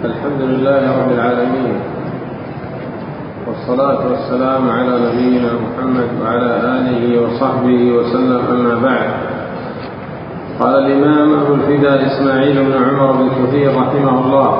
الحمد لله رب العالمين، والصلاة والسلام على نبينا محمد وعلى آله وصحبه وسلم، أما بعد. قال الإمام أبو الفداء إسماعيل بن عمر بن كثير رحمه الله: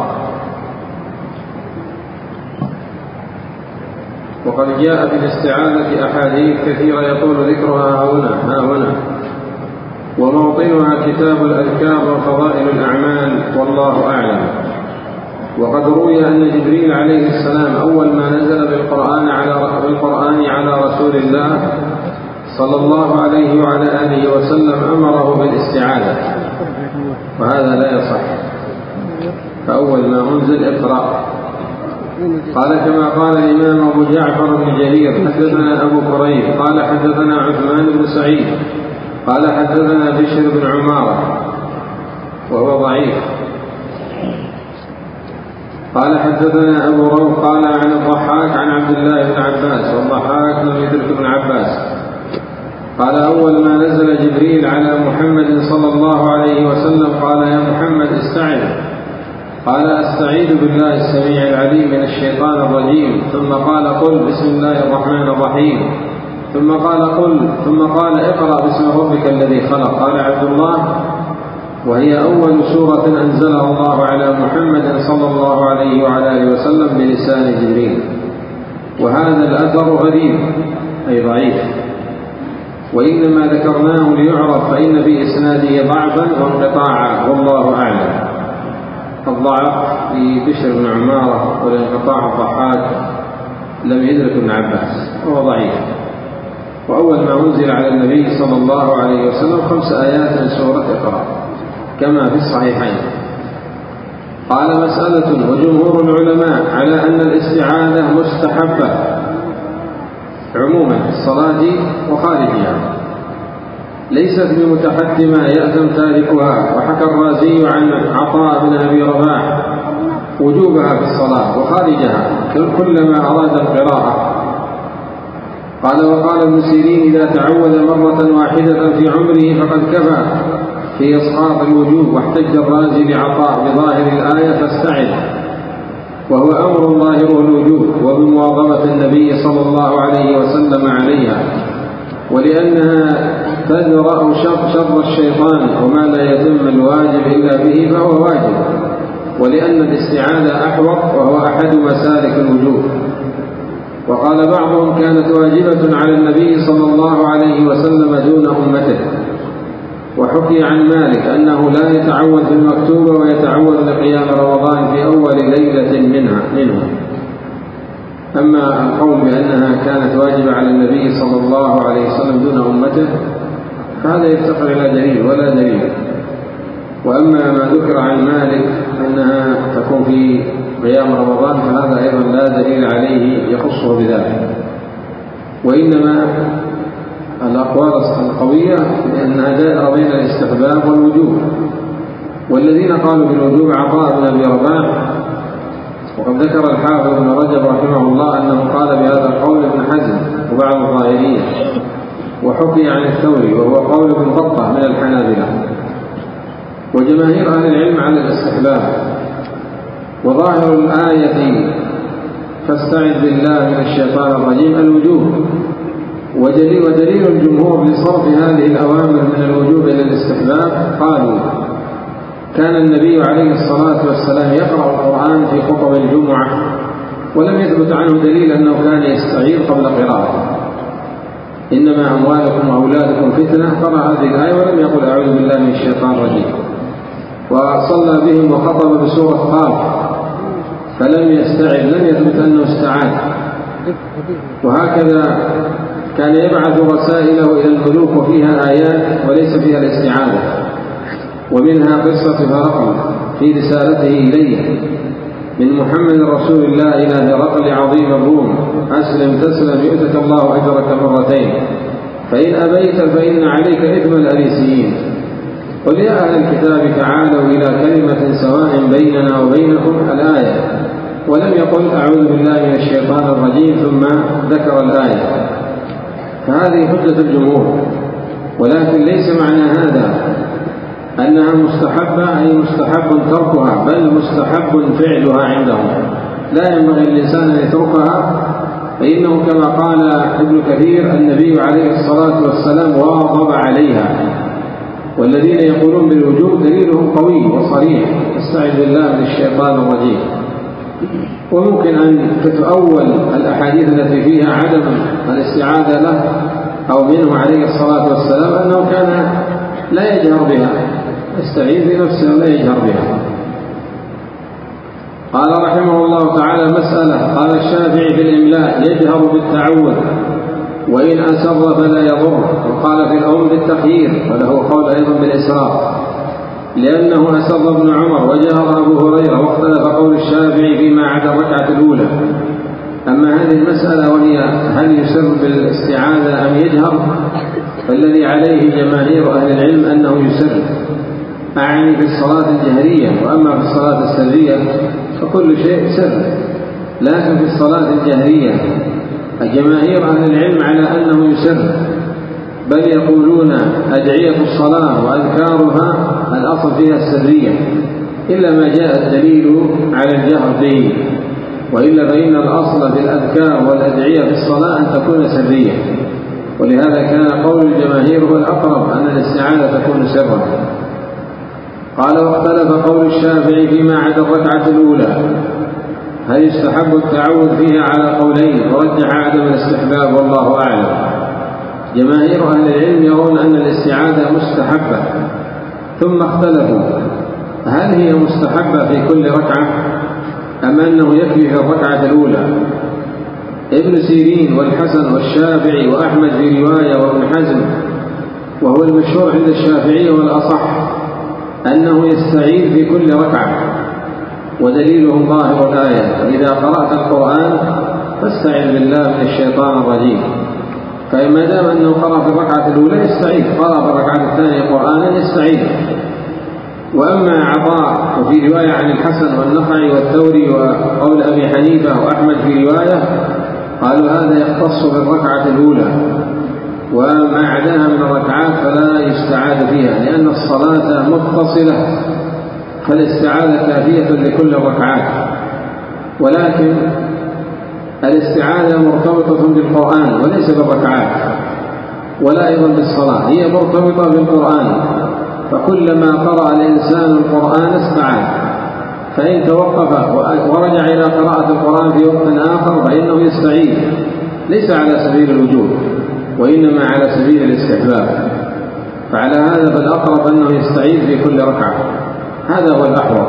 وقد جاء في الاستعاذة أحاديث كثيرة يطول ذكرها ها هنا، وموطنها كتاب الأذكار وفضائل الأعمال، والله أعلم. وقد روي أن جبريل عليه السلام أول ما نزل بالقرآن على رسول الله صلى الله عليه وعلى آله وسلم أمره بالاستعاذة، وهذا لا يصح. فأول ما أنزل اقرأ. قال كما قال الإمام أبو جعفر بن جرير: حدثنا أبو كريب قال حدثنا عثمان بن سعيد قال حدثنا بشر بن عمارة وهو ضعيف، قال حدثنا أبو روح قال عن الضحاك عن عبد الله بن عباس، والضحاك لم يدرك ابن عباس، قال أول ما نزل جبريل على محمد صلى الله عليه وسلم قال: يا محمد استعذ. قال: أستعيذ بالله السميع العليم من الشيطان الرجيم. ثم قال: قل بسم الله الرحمن الرحيم. ثم قال: اقرأ باسم ربك الذي خلق. قال عبد الله: وهي أول سورة أنزلها الله على محمد صلى الله عليه وعلى آله وسلم بلسان جبريل. وهذا الأثر غريب أي ضعيف، وإنما ذكرناه ليعرف، فإن في إسناده ضعفا وانقطاعا، والله أعلم. الضعف في بشر بن عمارة والانقطاع الضحاك لم يدرك ابن عباس، وهو ضعيف. وأول ما أنزل على النبي صلى الله عليه وسلم 5 آيات من سورة اقرأ كما في الصحيحين. قال: مسألة. وجمهور العلماء على أن الاستعاذة مستحبة عموما في الصلاة وخارجها، ليست بمتحتمة يأثم تاركها. وحكى الرازي عن عطاء بن أبي رباح وجوبها في الصلاة وخارجها كلما أراد القراءة. قال: وقال ابن سيرين: إذا تعوذ مرة واحدة في عمره فقد كفى في إسقاط الوجوب. واحتج الرازي لعطاء بظاهر الآية: فاستعذ، وهو أمر ظاهره الوجوب، وبمواظبة النبي صلى الله عليه وسلم عليها، ولأنها تدرأ شر الشيطان، وما لا يتم الواجب إلا به فهو واجب، ولأن الاستعاذة أحوط وهو أحد مسالك الوجوب. وقال بعضهم: كانت واجبة على النبي صلى الله عليه وسلم دون أمته. وحكي عن مالك أنه لا يتعوذ في المكتوبة ويتعوذ لقيام رمضان في أول ليلة منه. أما القول بأنها كانت واجبة على النبي صلى الله عليه وسلم دون أمته فهذا يفتقر إلى دليل ولا دليل. وأما ما ذكر عن مالك أنها تكون في قيام رمضان فهذا أيضا لا دليل عليه يخصه بذلك، وإنما الأقوال القوية أنها دائرة بين الاستحباب والوجوب. والذين قالوا بالوجوب عطاء بن أبي رباح، وقد ذكر الحافظ ابن رجب رحمه الله أنه قال بهذا القول ابن حزم وبعض الظاهرية. وحكي عن الثوري وهو قول ابن بطة من الحنابلة، وجماهير أهل العلم على الاستحباب. وظاهر الآية فاستعذ بالله من الشيطان الرجيم الوجوب، ودليل الجمهور لصرف هذه الأوامر من الوجوب إلى الاستحباب قالوا: كان النبي عليه الصلاة والسلام يقرأ القرآن في خطب الجمعة، ولم يثبت عنه دليل أنه كان يستعيذ قبل قراءته. إنما أموالكم وأولادكم فتنة، قرأ هذه الآية ولم يقل أعوذ بالله من الشيطان الرجيم. وصلى بهم وخطب بسورة قاف فلم يستعذ، لم يثبت أنه استعاذ. وهكذا كان يبعث رسائله إلى الملوك وفيها آيات وليس فيها الاستعاذة. ومنها قصة هرقل في رسالته إليه من محمد رسول الله إلى هرقل عظيم الروم: أسلم تسلم يؤتك الله أجرك مرتين، فإن أبيت فإن عليك إثم الأريسيين. قل يا أهل الكتاب تعالوا إلى كلمة سواء بيننا وبينكم الآية، ولم يقل أعوذ بالله من الشيطان الرجيم ثم ذكر الآية. فهذه حجة الجمهور، ولكن ليس معنى هذا أنها مستحبة أي مستحب تركها، بل مستحب فعلها عندهم، لا ينبغي الإنسان أن يتركها، فإنه كما قال ابن كثير النبي عليه الصلاة والسلام واظب عليها. والذين يقولون بالوجوب دليلهم قوي وصريح، استعذ بالله من الشيطان الرجيم. وممكن أن تتأول الأحاديث التي فيها عدم الاستعاذة له أو منه عليه الصلاة والسلام أنه كان لا يجهر بها، يستعيذ بنفسه ولا يجهر بها. قال رحمه الله تعالى: مسألة. قال الشافعي في الإملاء: يجهر بالتعوذ وإن أسر فلا يضر. وقال في الأول بالتخيير، وله قول أيضا بالإسراء، لأنه أسر ابن عمر وجهر أبو هريرة، واختلف قول الشافعي فيما عدا الركعة الأولى. أما هذه المسألة وهي هل يسر بالاستعاذة أم يجهر، فالذي عليه جماهير أهل العلم أنه يسر، أعني في الصلاة الجهرية. وأما في الصلاة السرية فكل شيء سر، لكن في الصلاة الجهرية جماهير أهل العلم على أنه يسر، بل يقولون أدعية الصلاة وأذكارها الأصل فيها السرية، إلا ما جاء الدليل على الجهر به، وإلا فإن الأصل في الأذكار والأدعية في الصلاة أن تكون سرية. ولهذا كان قول الجماهير هو الأقرب، أن الاستعاذة تكون سرا. قال: واختلف قول الشافعي فيما عدا الركعة الأولى، هل يستحب التعوذ فيها على قولين، ورجح عدم الاستحباب والله أعلم. جماهير أهل العلم يرون أن الاستعاذة مستحبة، ثم اختلفوا هل هي مستحبة في كل ركعة أم أنه يكفي في الركعة الأولى. ابن سيرين والحسن والشافعي وأحمد في رواية وابن حزم، وهو المشهور عند الشافعي والأصح، أنه يستعيذ في كل ركعة، ودليلهم ظاهر الآية: فإذا قرأت القرآن فاستعذ بالله من الشيطان الرجيم. فما دام أنه قرأ في الركعة الأولى يستعيذ، قرأ في الركعة الثانية قرآنا يستعيذ. وأما عطاء وفي رواية عن الحسن والنخعي والثوري وقول أبي حنيفة وأحمد في رواية، قالوا هذا يختص بالركعة الأولى، وما عداها من الركعات فلا يستعاذ فيها، لأن الصلاة متصلة، فالاستعاذة كافية لكل الركعات. ولكن الاستعاذة مرتبطة بالقرآن وليس بالركعات، ولا أيضا بالصلاة، هي مرتبطة بالقرآن، فكلما قرأ الإنسان القرآن استعاذ. فإن توقف ورجع إلى قراءة القرآن في وقت آخر فإنه يستعيذ، ليس على سبيل الوجوب وإنما على سبيل الاستحباب. فعلى هذا فالأقرب أنه يستعيذ في كل ركعة، هذا هو الأحوط.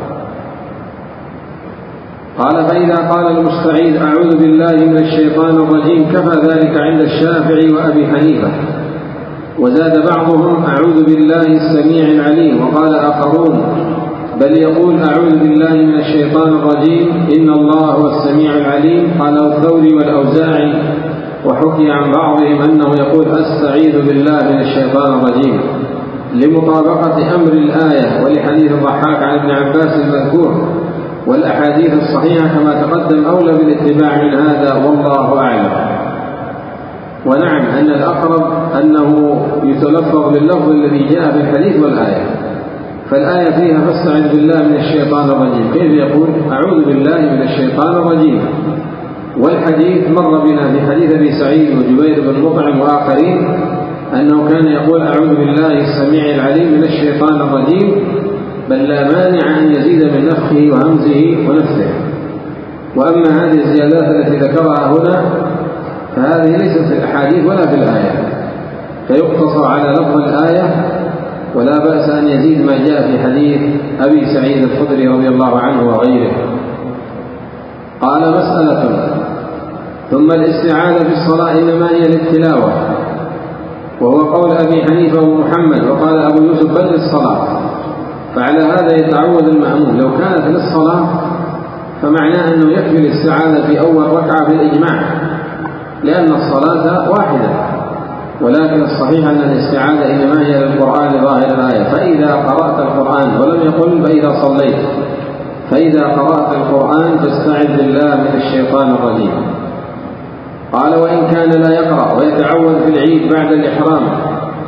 قال: فإذا قال المستعيذ أعوذ بالله من الشيطان الرجيم كفى ذلك عند الشافعي وأبي حنيفة. وزاد بعضهم أعوذ بالله السميع العليم، وقال آخرون بل يقول أعوذ بالله من الشيطان الرجيم إن الله هو السميع العليم. قال الثوري والأوزاعي. وحكي عن بعضهم أنه يقول أستعيذ بالله من الشيطان الرجيم، لمطابقة أمر الآية ولحديث الضحاك عن ابن عباس المذكور، والأحاديث الصحيحة كما تقدم أولى بالاتباع من هذا، والله أعلم. ونعم أن الأقرب أنه يتلفظ باللفظ الذي جاء في الحديث والآية، فالآية فيها فاستعذ بالله من الشيطان الرجيم، كيف يقول أعوذ بالله من الشيطان الرجيم؟ والحديث مر بنا في حديث أبي سعيد وجبير بن مطعم وآخرين أنه كان يقول أعوذ بالله السميع العليم من الشيطان الرجيم، بل لا مانع أن يزيد من نفخه وهمزه ونفثه. وأما هذه الزيادات التي ذكرها هنا فهذه ليست في الأحاديث ولا في الآية، فيقتصر على لفظ الآية، ولا بأس أن يزيد ما جاء في حديث أبي سعيد الخدري رضي الله عنه وغيره. قال: مسألة. ثم الاستعاذة في الصلاة إنما هي للتلاوة، وهو قول أبي حنيفة ومحمد. وقال أبو يوسف بل للصلاة، فعلى هذا يتعوذ المأموم. لو كانت للصلاة فمعناه أنه يكفي الاستعاذة في أول ركعة بالإجماع، لأن الصلاة واحدة. ولكن الصحيح أن الاستعاذة إنما هي للقرآن ظاهر الآية. فإذا قرأت القرآن، ولم يقل فإذا صليت، فإذا قرأت القرآن فاستعذ بالله من الشيطان الرجيم. قال: وإن كان لا يقرأ ويتعوذ في العيد بعد الإحرام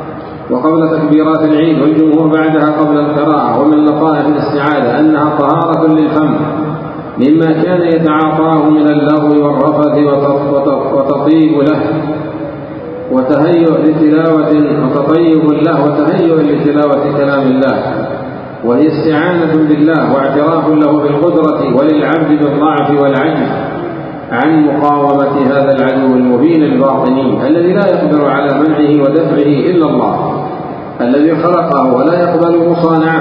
وقبل تكبيرات العيد، والجمهور بعدها قبل القراءة. ومن لطائف الاستعاذة أنها طهارة للفم مما كان يتعاطاه من اللغو والرفث وتطيب له وتهيؤ لتلاوة وتطيب له وتهيؤ لتلاوة كلام الله، وهي استعانة بالله واعتراف له بالقدرة وللعبد بالضعف والعجز عن مقاومة هذا العدو المبين الباطني الذي لا يقدر على منعه ودفعه إلا الله الذي خلقه ولا يقبل مصانعه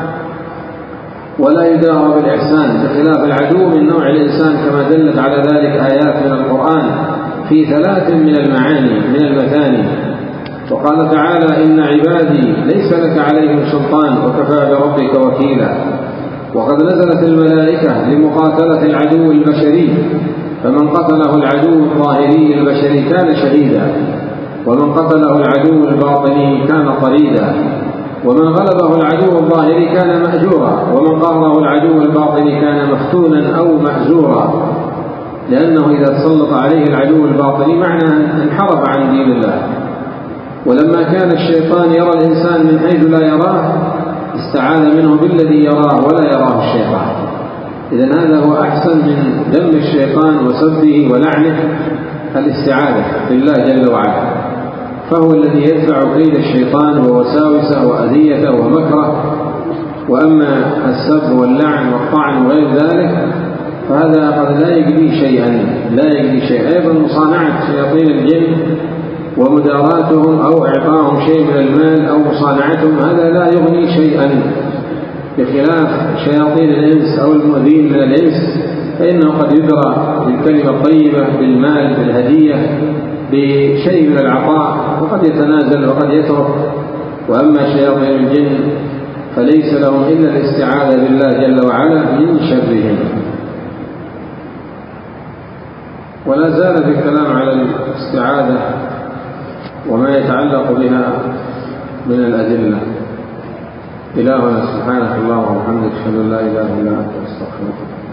ولا يدار بالإحسان، بخلاف العدو من نوع الإنسان كما دلت على ذلك آيات من القرآن في 3 من المعاني من المثاني. وقال تعالى: إن عبادي ليس لك عليهم سلطان وكفى بربك وكيلا. وقد نزلت الملائكة لمقاتلة العدو البشري، فمن قتله العدو الظاهري البشري كان شهيدا، ومن قتله العدو الباطني كان طريدا، ومن غلبه العدو الظاهري كان مأجورا، ومن قهره العدو الباطني كان مفتونا أو مأزورا، لأنه إذا تسلط عليه العدو الباطني معناه انحرف عن دين الله. ولما كان الشيطان يرى الإنسان من حيث لا يراه استعاذ منه بالذي يراه ولا يراه الشيطان. إذن هذا هو أحسن من ذم الشيطان وسبه ولعنه، الاستعاذة بالله جل وعلا، فهو الذي يدفع كيد الشيطان ووساوسه وأذيته ومكره. وأما السب واللعن والطعن وغير ذلك فهذا قد لا يجدي شيئا. أيضا مصانعة شياطين الجن ومداراتهم أو إعطاهم شيء من المال أو مصانعتهم هذا لا يغني شيئا، بخلاف شياطين الإنس أو المؤذين من الإنس فإنه قد يدرى بالكلمة الطيبة، بالمال، بالهدية، بشيء من العطاء، وقد يتنازل وقد يترك. وأما شياطين الجن فليس لهم إلا الاستعاذة بالله جل وعلا من شرهم. ولا زال في الكلام على الاستعاذة وما يتعلق بها من الأدلة. إلهنا سبحانك اللهم وبحمدك أشهد أن لا إله إلا أنت أستغفرك.